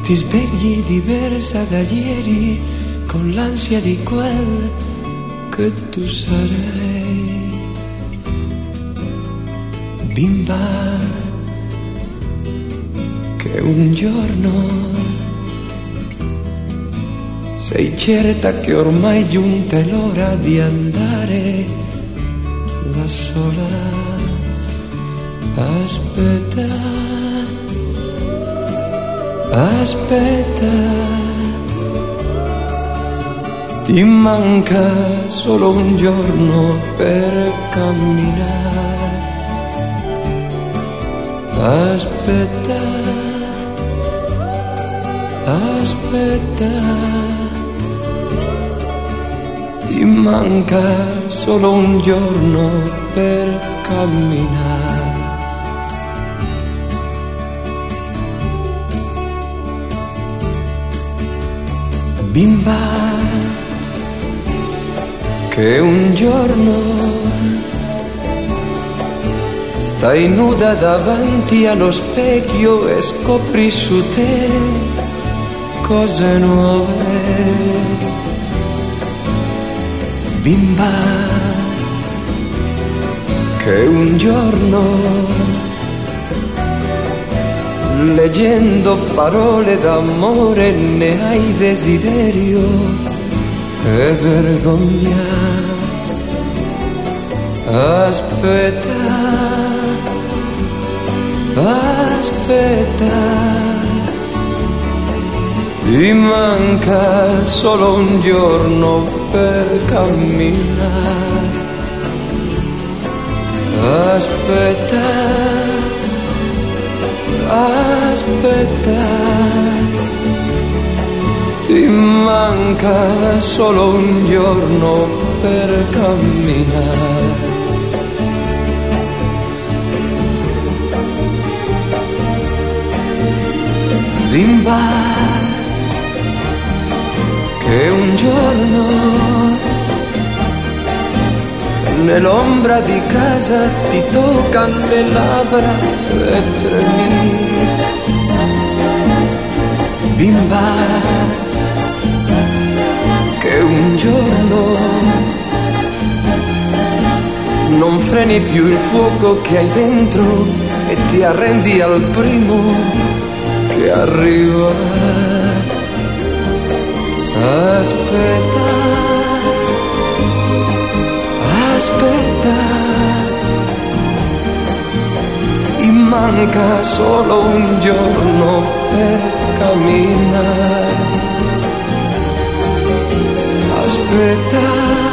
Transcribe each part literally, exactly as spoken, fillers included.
Ti svegli diversa da ieri, con l'ansia di quel che tu sarei. Bimba, che un giorno sei certa che ormai è giunta l'ora di andare da sola. Aspetta, aspetta, ti manca solo un giorno per camminare. Aspetta, aspetta, ti manca solo un giorno per camminare. Bimba, che un giorno stai nuda davanti allo specchio e scopri su te cose nuove. Bimba, che un giorno leggendo parole d'amore ne hai desiderio e vergogna. Aspetta, aspetta, ti manca solo un giorno per camminare. Aspetta, aspetta, ti manca solo un giorno per camminare. Bimba, che un giorno nell'ombra di casa ti toccano le labbra e tremi. Bimba, che un giorno non freni più il fuoco che hai dentro e ti arrendi al primo che arriva. Aspetta, aspetta, ti manca solo un giorno per camminare. Aspetta,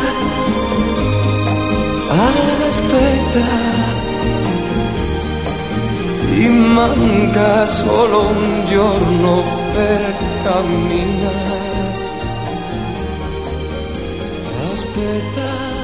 aspetta, ti manca solo un giorno per camminare. Aspetta.